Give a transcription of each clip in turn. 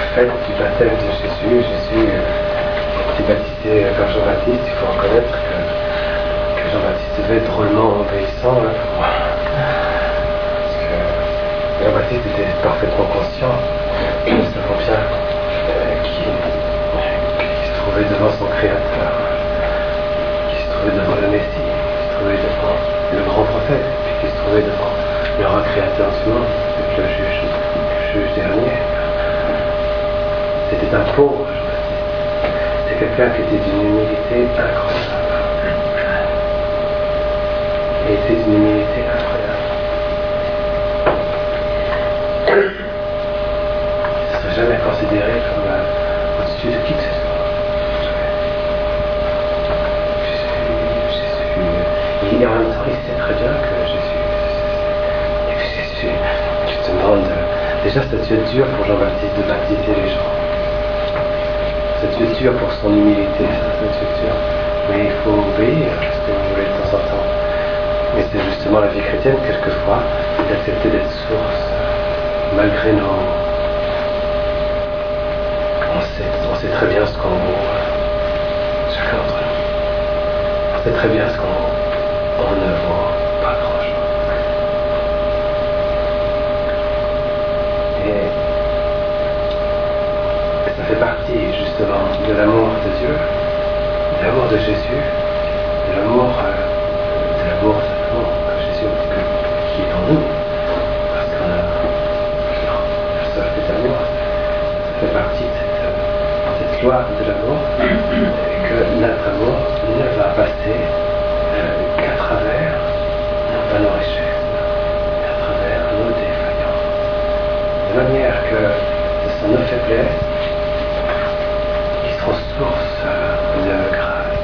fait du baptême de Jésus. Jésus était baptisé par Jean-Baptiste. Il faut reconnaître que Jean-Baptiste devait être drôlement obéissant pour moi. Parce que Jean-Baptiste était parfaitement conscient, nous savons bien, qu'il se trouvait devant son Créateur, qu'il se trouvait devant le Messie, qu'il se trouvait devant le grand prophète, puis qu'il se trouvait devant le roi créateur du monde, le juge dernier. C'était un pauvre Jean-Baptiste. C'est quelqu'un qui était d'une humilité incroyable. Et était d'une humilité incroyable. Il ne serait jamais considéré comme au-dessus de qui que ce soit. Et en même temps, il sait très bien que Jésus, tu te demandes, déjà ça devait être dur pour Jean-Baptiste de baptiser les gens. Ça devait être dur pour son humilité, ça devait être dur. Mais il faut obéir, parce que vous voulez de temps en temps. Mais c'est justement la vie chrétienne, quelquefois, d'accepter d'être source, malgré nos... On sait très bien ce qu'on vaut, chacun d'entre nous. On sait très bien ce qu'on vaut. On ne vaut pas grand-chose. Et ça fait partie justement de l'amour de Dieu, de l'amour de Jésus, de l'amour de Jésus qui est en nous. Parce qu'on a ça fait amour. Ça fait partie de cette loi de l'amour, que notre amour ne va passer qu'à travers, non pas nos richesses, mais à travers nos défaillances. De manière que ce sont nos faiblesses qui seront source de grâce.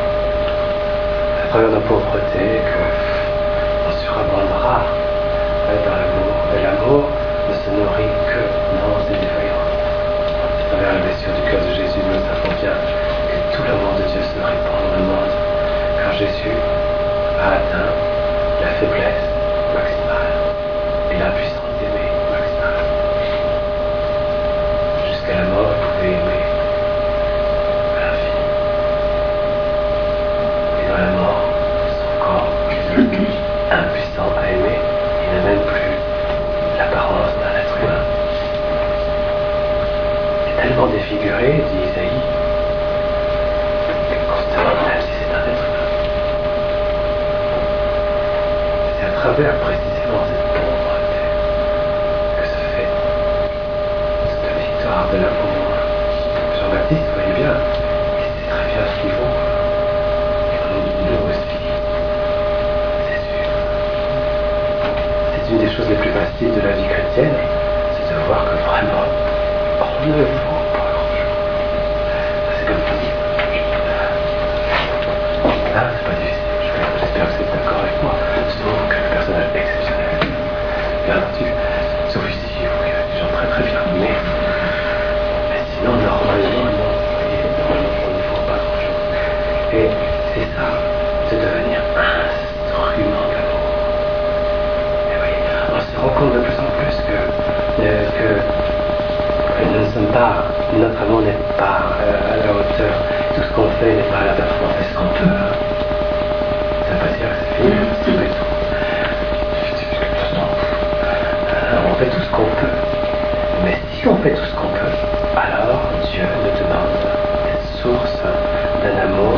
À travers nos pauvretés qu'on surabondera dans l'amour. Et l'amour ne se nourrit que dans ces défaillances. À travers la blessure du cœur de Jésus, nous savons bien que tout l'amour de Dieu se répand dans le monde. Car Jésus a atteint la faiblesse maximale et l'impuissance d'aimer maximale. Jusqu'à la mort, il pouvait aimer à l'infini. Et dans la mort, son corps, impuissant à aimer, il n'a même plus l'apparence d'un être humain. Il est tellement défiguré, dit Isaïe, qu'on se demande même si c'est un être humain. À travers précisément cette pauvreté que se fait cette victoire de l'amour. Jean-Baptiste, vous voyez bien, il sait très bien ce qu'il vaut. Et nous aussi, c'est sûr. C'est une des choses les plus faciles de la vie chrétienne, c'est de voir que vraiment, on ne vaut pas grand-chose. C'est comme ça. Ah, c'est pas difficile. J'espère que vous êtes d'accord avec moi. Sauf que le personnage est exceptionnel. Bien entendu, sauf ici, il y a des gens très très bien. Mais sinon, normalement, non. Normalement, on ne faut pas grand-chose. Et c'est ça, de devenir instrument d'amour. Et oui, on se rend compte de plus en plus que nous ne sommes pas, notre amour n'est pas à la hauteur. Tout ce qu'on fait n'est pas à la performance. C'est ce qu'on peut. Ça veut pas dire que c'est fini, c'est pas tout. On fait tout ce qu'on peut. Mais si on fait tout ce qu'on peut, alors Dieu nous demande d'être source d'un amour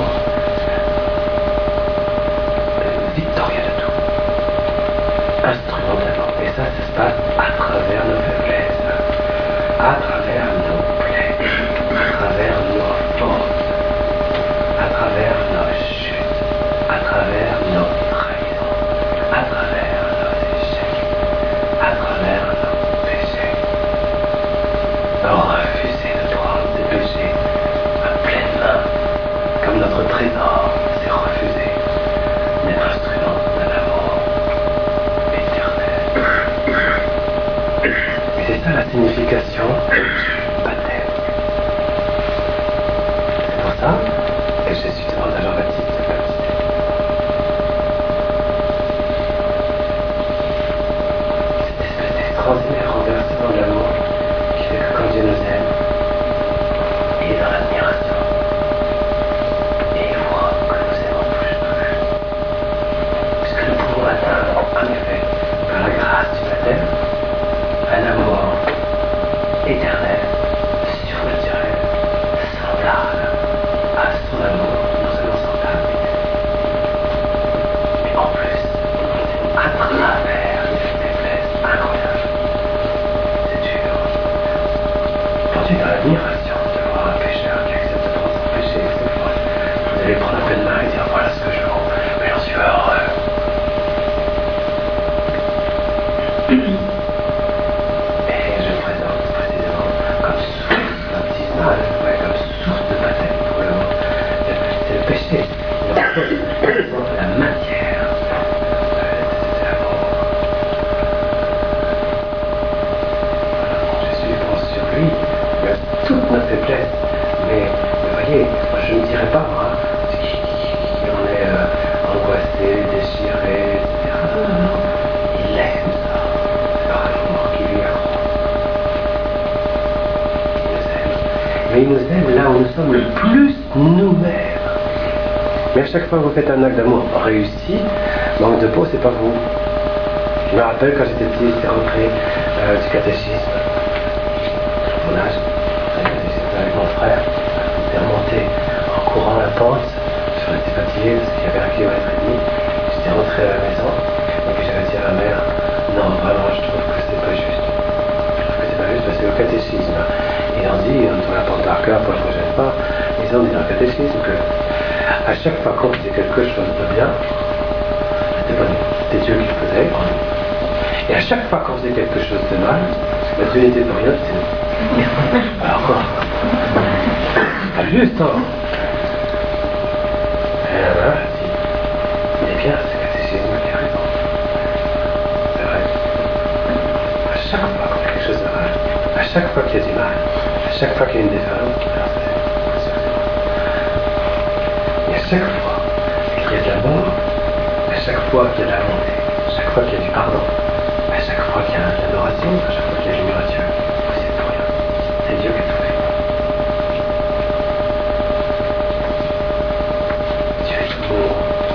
victorieux de tout. Instrument d'amour. Et ça se passe à travers nos faiblesses, à travers nos plaies, à travers nos fautes, à travers nos chutes, à travers nos trahisons, à travers nos échecs, à travers nos péchés. Refuser de prendre des péchés à pleine main, comme notre trésor s'est refusé d'être instrument d'un amour éternel. Et c'est ça la signification du baptême. C'est pour ça que Jésus demande à Jean-Baptiste de baptiser. Cette espèce d'extraordinaire renversement de l'amour qui fait que quand Dieu nous aime, l'admiration de voir un pécheur qui accepte de prendre son péché, vous allez prendre un peu de main et dire voilà ce que je vaux, mais j'en suis heureux. Et je présente précisément comme source baptismale, comme source de baptême pour le monde. C'est le péché. La matière. C'est l'amour. Jésus pense sur lui. Il a toute notre faiblesse. Mais vous voyez, je ne dirais pas, moi, qui en est angoissé, déchiré, etc. Non. Il aime ça. C'est par l'amour qui lui accroît. Il nous aime. Mais il nous aime là où nous sommes le plus nous-mêmes. Mais à chaque fois que vous faites un acte d'amour réussi, manque de peau, c'est pas vous. Je me rappelle quand j'étais petit, j'étais rentré du catéchisme, mon âge, avec mon frère, j'étais remonté en courant la pente, je suis resté fatigué parce qu'il y avait 1,5 km. J'étais rentré à la maison, et puis j'avais dit à ma mère, non vraiment je trouve que c'est pas juste. Je trouve que c'est pas juste parce que le catéchisme, ils ont dit, on doit l'apprendre par cœur pour que je ne me gêne pas, ils ont dit dans le catéchisme que à chaque fois qu'on faisait quelque chose de bien, c'était pas nous, c'était Dieu qui le faisait. Et à chaque fois qu'on faisait quelque chose de mal, Dieu n'était pour rien, c'était nous. Alors quoi? C'est juste, hein? Et là, il est bien, c'est catéchisme qui a raison. C'est vrai. À chaque fois qu'on fait quelque chose de mal, à chaque fois qu'il y a du mal, à chaque fois qu'il y a une défaillance, à chaque fois qu'il y a de l'amour, à chaque fois qu'il y a de la bonté, à chaque fois qu'il y a du pardon, à chaque fois qu'il y a de l'adoration, à chaque fois qu'il y a de l'humilité, c'est pour rien. C'est Dieu qui a tout fait. Dieu est amour.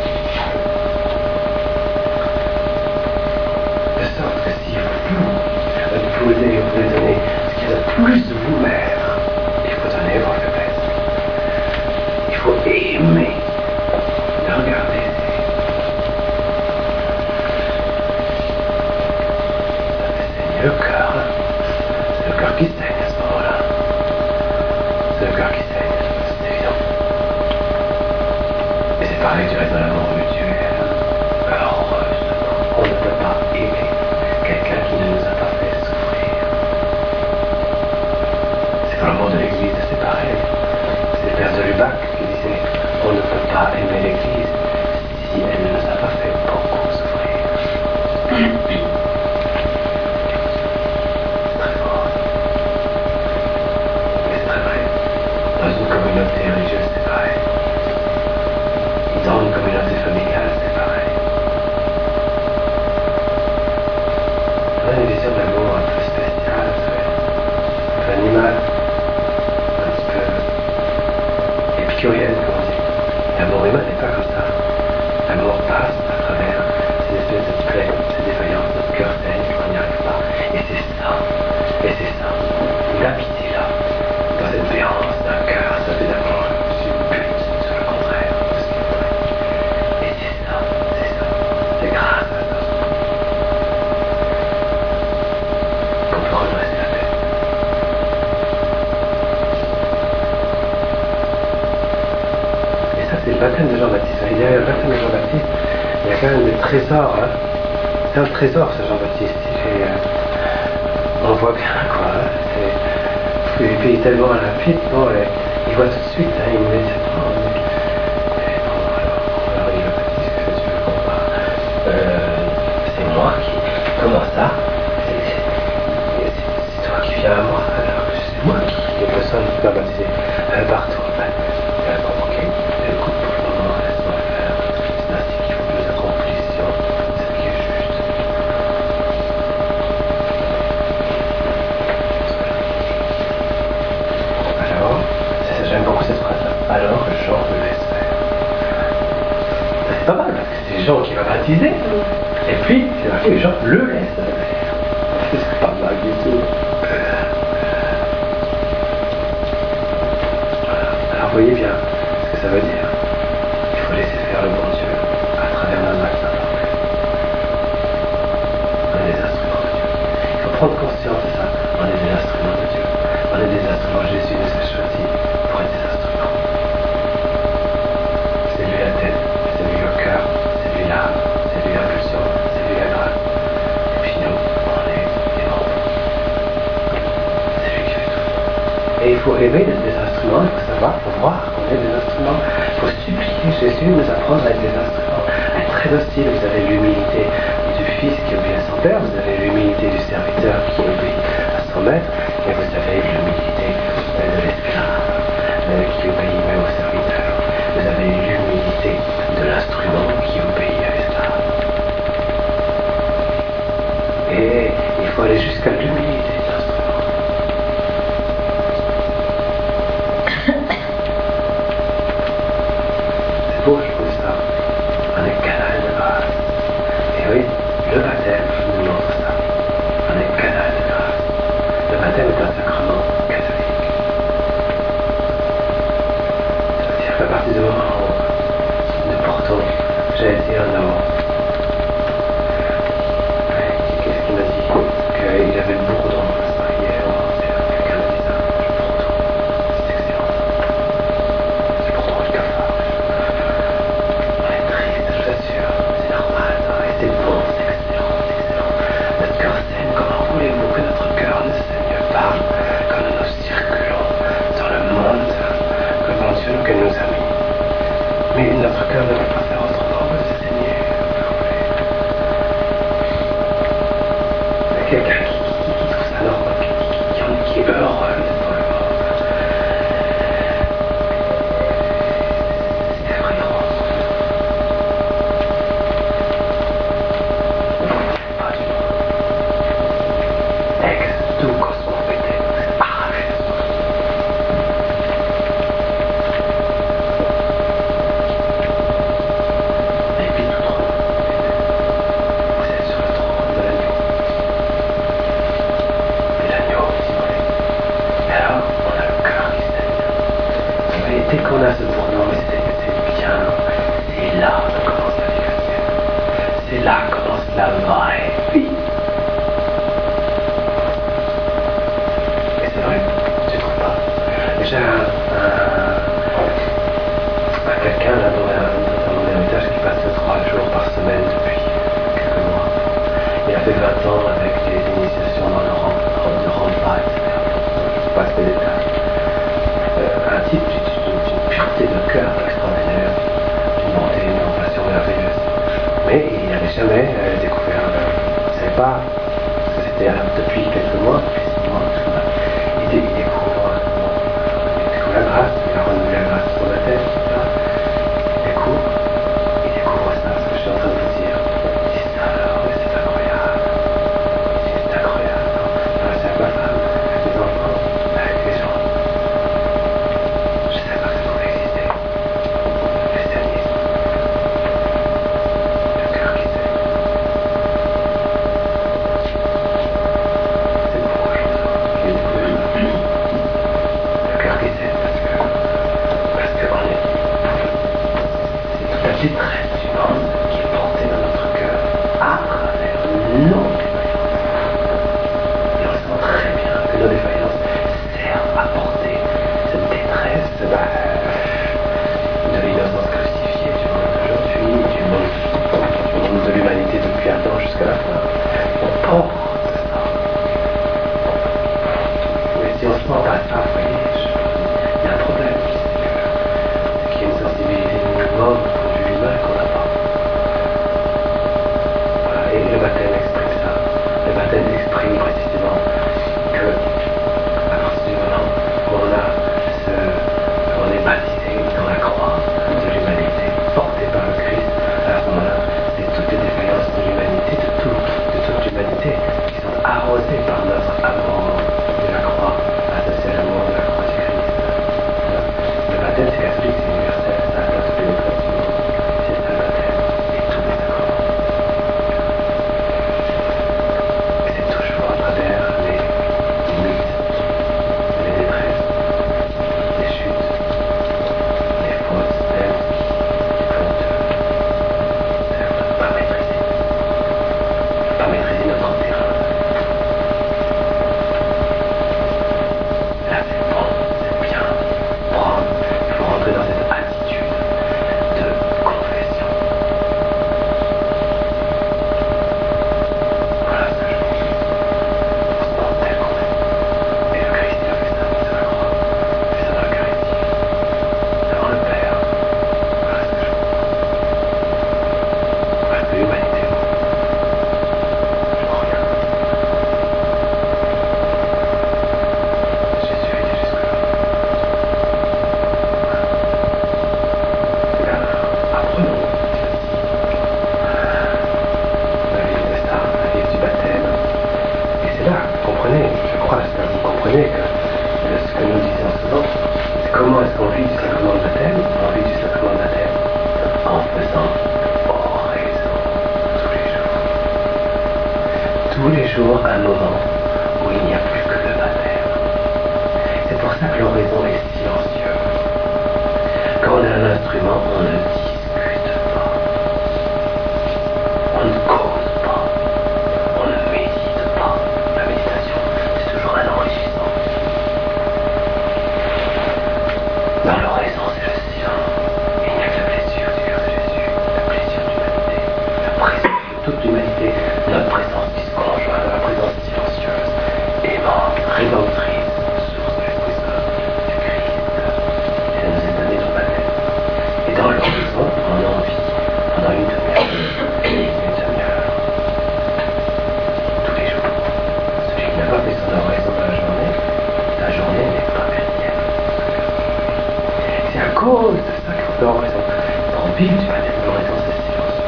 De sorte que si vous pouvez donner ce qu'il y a de plus de vous-même, il faut donner vos faiblesses. Il faut aimer. Regardez. C'est le cœur. C'est le cœur qui saigne à ce moment-là. C'est le cœur qui saigne, c'est évident. Et c'est pareil du reste de l'amour mutuel. Heureusement, on ne peut pas aimer quelqu'un qui ne nous a pas fait souffrir. C'est pour l'amour de l'Église, c'est pareil. C'est le père de Lubac qui disait on ne peut pas aimer l'Église si elle ne nous a pas fait beaucoup souffrir. C'est très fort. Mais c'est très vrai. Dans une communauté religieuse, c'est pareil. Dans une communauté familiale, c'est pareil. On a une vision de l'amour un peu spéciale, un peu animale, un petit peu épicurienne, comme on dit. L'amour humain n'est pas comme ça. L'amour passe à travers ces espèces de plaies, ces défaillances, notre cœur saigne, on n'y arrive pas. Et c'est ça, la pitié là, dans cette béance d'un cœur, ça fait d'amour, tu butes sur le contraire de ce qu'il faudrait. Et c'est ça, c'est grâce à ça qu'on peut redresser la tête. C'est le baptême de Jean-Baptiste. Il y a le baptême de Jean-Baptiste, il y a quand même des trésors. Hein. C'est un trésor, ce Jean-Baptiste. On voit bien, quoi. Hein. Et puis, il est tellement rapide, bon, il voit tout de suite, hein, immédiatement. Alors, il va baptiser, que tu veux qu'on parle. C'est moi qui. Comment ça? C'est toi qui viens à moi, alors que c'est moi qui. Les personnes qui va baptiser partout. Ok. Écoute, pour le moment, laisse-moi faire. C'est ainsi qu'il faut que nous accomplissions ce qui est juste. Alors, j'aime beaucoup cette phrase-là. Alors, Jean le laisse faire. C'est pas mal, parce que c'est Jean qui va baptiser. Et puis, c'est marqué que Jean le laisse faire. C'est pas mal du tout. Alors, voyez bien ce que ça veut dire. Il faut laisser faire le bon Dieu à travers nos actes imparfaits. On est des instruments de Dieu. Il faut prendre conscience de ça. On est des instruments de Dieu. On est des instruments Alors Jésus nous a choisis pour être des instruments. C'est lui la tête, c'est lui le cœur, c'est lui l'âme, c'est lui l'impulsion, c'est lui la grâce. Et puis nous, on est des membres. C'est lui qui fait tout. Et il faut rêver d'être des instruments, il faut savoir, il faut voir qu'on est des instruments. Il faut supplier Jésus de nous apprendre à être des instruments, à être très docile. Vous avez l'humilité du fils qui obéit à son père, vous avez l'humilité du serviteur qui obéit à son maître, et vous avez l'humilité de l'esclave qui obéit même au serviteur. Vous avez l'humilité de l'instrument qui obéit à l'esclave. Et il faut aller jusqu'à l'humilité de l'instrument. C'est beau, je trouve ça. On est canal de grâce. Et oui, le baptême nous montre ça. On est canal de grâce. Le baptême est un sacrement catholique. Ça veut dire qu'à partir du moment où nous portons, j'allais dire, qu'est-ce qu'il m'a dit? Qu'il avait le bourdon, n'est-ce pas? Hier, quelqu'un m'a dit ça. Le bourdon, c'est excellent. C'est le bourdon du cafard. On est triste, je vous assure. C'est normal, ça. Et c'est bon, c'est excellent, c'est excellent. Notre cœur saigne. Comment voulez-vous que notre cœur ne saigne pas quand nous circulons dans le monde que mon Dieu nous a mis? Mais notre cœur ne va pas faire autrement que de saigner. Quelqu'un qui trouve ça normal, qui est heureux dans le monde. C'est effrayant. Pas du tout. Ex ducos confitemus. Et puis tout trône. Vous êtes sur le trône de l'agneau. Et l'agneau, si vous voulez. Et alors, on a le cœur qui saigne. Et dès qu'on a ce bourdon, c'est bien. C'est là que commence la vie chrétienne. C'est là que commence la vraie vie. Et c'est vrai, tu trouves pas? J'ai quelqu'un là dans mon héritage qui passe 3 jours par semaine depuis quelques mois. Il a fait 20 ans avec des initiations dans le Rampa, etc. Je passe les détails. Un type d'une pureté de cœur extraordinaire, d'une bonté, d'une compassion merveilleuse. Mais il n'avait jamais découvert, il ne savait pas, parce que c'était depuis quelques mois, depuis 6 mois, il découvre la grâce, il a renouvelé la grâce pour la tête, etc. Il découvre ça, ce que je suis en train de vous dire. C'est ça alors, mais c'est incroyable. C'est incroyable. Alors, c'est avec ma femme, avec mes enfants, avec les gens. Je sais pas que ça pouvait exister. Le christianisme. Le cœur qui saigne. C'est pourquoi je vous ai découvert. Le cœur qui saigne, parce que on est. C'est toute la détresse du monde qui est portée dans notre cœur à travers nos défaillances. Et on sent très bien que nos défaillances servent à porter cette détresse de l'innocence crucifiée du monde d'aujourd'hui, du monde de l'humanité depuis Adam jusqu'à la fin. On porte ça. Mais si on se porte à ça, vous voyez, il y a un problème. C'est qu'il y a une sensibilité de mouvement du point de vue humain qu'on n'a pas. Voilà, et le baptême exprime ça. Le baptême exprime précisément que, à partir du moment où on est baptisé dans la croix de l'humanité, porté par le Christ, à ce moment-là, c'est toutes les défaillances de l'humanité, de toute l'humanité, qui sont arrosées par notre amour de la croix, associé à l'amour comprenez, je crois, j'espère que vous comprenez que ce que nous disions souvent, c'est comment est-ce qu'on vit du sacrement de baptême? On vit du sacrement de baptême en faisant oraison tous les jours un moment où il n'y a plus que le baptême. C'est pour ça que l'oraison est silencieuse. Quand on est un instrument, on ne discute pas, on ne cause pas, on ne médite pas. La méditation, c'est toujours un enrichissement. Dans l'oraison, c'est le silence. Il n'y a que la blessure du cœur de Jésus, la blessure d'humanité, la présence de toute l'humanité, notre présence disconjointe, la présence silencieuse, aimante, rédemptrice, source de l'Esprit Saint, du Christ, qui nous est donné dans le baptême. Et dans l'horizon, on en vit pendant une demi-heure, tous les jours. Celui qui n'a pas fait son oraison dans la journée n'est pas chrétien. C'est à cause de ça qu'on fait oraison. Pour vivre du baptême, l'oraison c'est silencieux.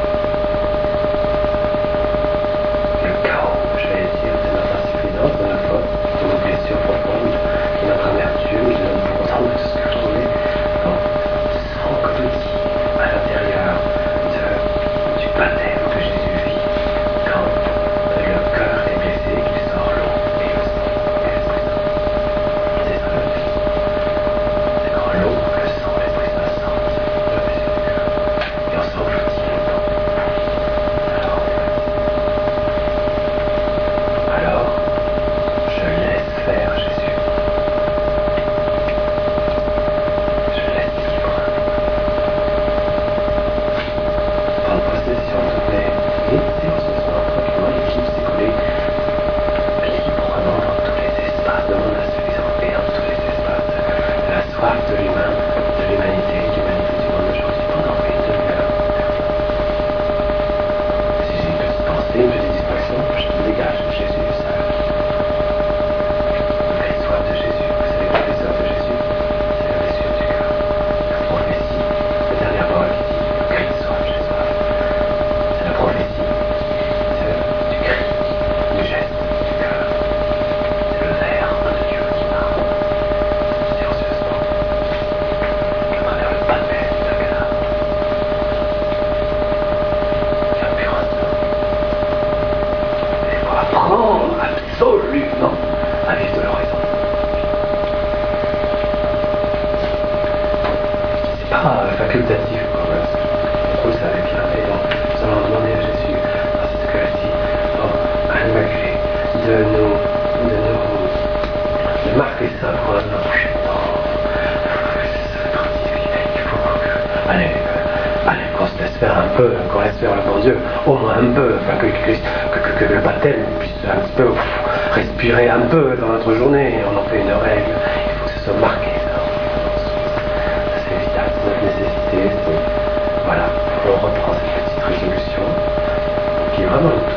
Le chaos, je vais dire, de notre insuffisance, de notre faute, de nos blessures profondes, de notre amertume, de notre pourtant de tout ce que vous voulez. Bon, sans que tout dit à l'intérieur du baptême que Jésus vit, quand le cœur est blessé, qu'il sort l'eau et le sang et l'Esprit Saint. C'est ça le vie. C'est quand l'eau, le sang, l'Esprit Saint sortent de la blessure du cœur. Et on s'engloutit longtemps. Alors, je laisse faire Jésus. Je laisse libre. Prendre possession de mes vies ce soir, tranquillement, les clips s'écouler librement dans tous les espaces de mon insuffisance et dans tous les espaces de la soif de l'humain, de l'humanité du monde aujourd'hui pendant une demi-heure. Si j'ai une petite pensée, une petite distraction, je me dégage de Jésus, ça. La soif de Jésus, vous savez, la blessure de Jésus, c'est la blessure du cœur. La prophétie, la dernière parole qui dit, le cri de soif, j'ai soif. C'est la prophétie, c'est du cri, du geste, du cœur. C'est le verbe de Dieu qui parle, silencieusement, à travers le baptême d'un cadavre. C'est un pur instant. Il faut apprendre absolument à vivre de l'oraison. C'est pas facultatif, quoi. Voilà. Vous le savez bien, et donc, nous allons demander à Jésus, dans cette Eucharistie, à l'Immaculée, de marquer ça pour un ange. Allez, qu'on se laisse faire un peu, qu'on laisse faire le bon Dieu, au moins un peu, enfin, que le baptême puisse un petit peu respirer un peu dans notre journée. On en fait une règle, il faut que ce soit marqué, ça. C'est vital, c'est notre nécessité, voilà, on reprend cette petite résolution, qui est vraiment une